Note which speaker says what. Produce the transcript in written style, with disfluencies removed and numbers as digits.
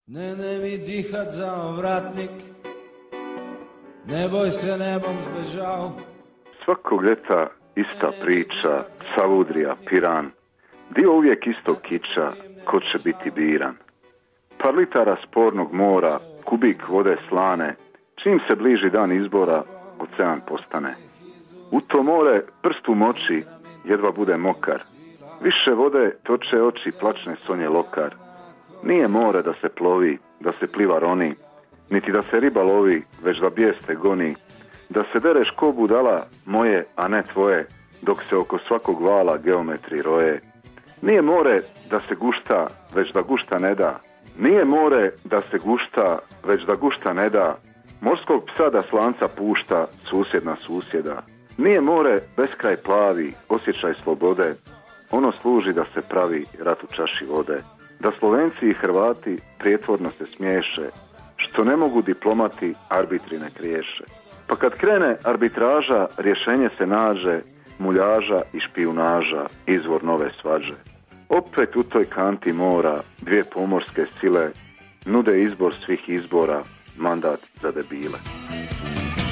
Speaker 1: Ne mi dihat za vratnik, ne boj se nebom zbežao.
Speaker 2: Svakog ljeta ista priča, Savudrija, Piran, dio uvijek istog kiča, ko će biti biran. Par litara spornog mora, kubik vode slane, čim se bliži dan izbora, ocean postane. U to more prst umoči, jedva bude mokar. Više vode toče oči, plačne sonje lokar. Nije more da se plovi, da se pliva roni, niti da se riba lovi, već da bijeste goni. Da se dereš ko budala, moje, a ne tvoje, dok se oko svakog vala geometri roje. Nije more da se gušta, već da gušta ne da. Nije more da se gušta, već da gušta ne da. Morskog psa da slanca pušta, susjedna susjeda. Nije more beskraj plavi, osjećaj slobode. Ono služi da se pravi rat u čaši vode. Da Slovenci i Hrvati prijetvorno se smiješe, što ne mogu diplomati, arbitri ne kriješe. Pa kad krene arbitraža, rješenje se nađe, muljaža i špijunaža, izvor nove svađe. Opet u toj kanti mora, dvije pomorske sile nude izbor svih izbora, mandat za debile.